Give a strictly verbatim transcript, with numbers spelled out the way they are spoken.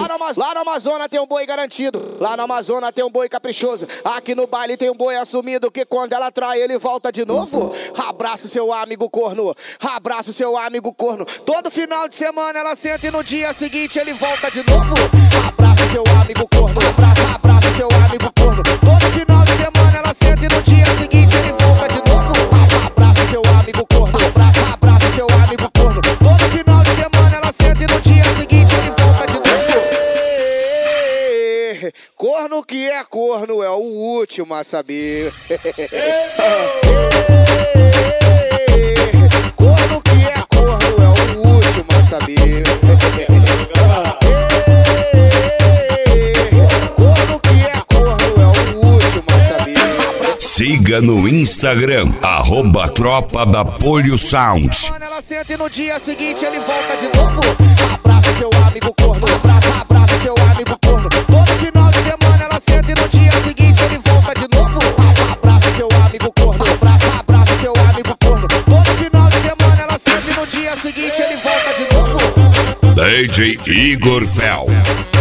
Lá na, lá na Amazônia tem um boi garantido. Lá na Amazônia tem um boi caprichoso. Aqui no baile tem um boi assumido que quando ela trai ele volta de novo. Abraço seu amigo corno. Abraço seu amigo corno. Todo final de semana ela senta e no dia seguinte ele volta de novo. Abraço seu amigo corno. Abraço, abraço seu amigo corno. Todo final de semana ela senta e no dia seguinte ele volta de novo. Abraço seu amigo corno. Abraço, abraço seu amigo corno. Todo final de semana ela senta e no dia seguinte ele volta de novo. Corno que é corno é o último a saber. Corno que é corno é o último a saber. Corno que é corno é o último a saber. Siga no Instagram, arroba Tropa da Polio Sound. Ela senta e no dia seguinte ele volta de novo. Abraço seu amigo corno. Abraço, abraço seu amigo corno. Todo final de semana ela senta e no dia seguinte ele volta de novo. Abraço seu amigo corno. Abraço, abraço seu amigo corno. Todo final de semana ela senta e no dia seguinte ele volta de novo. D J Igor Fel.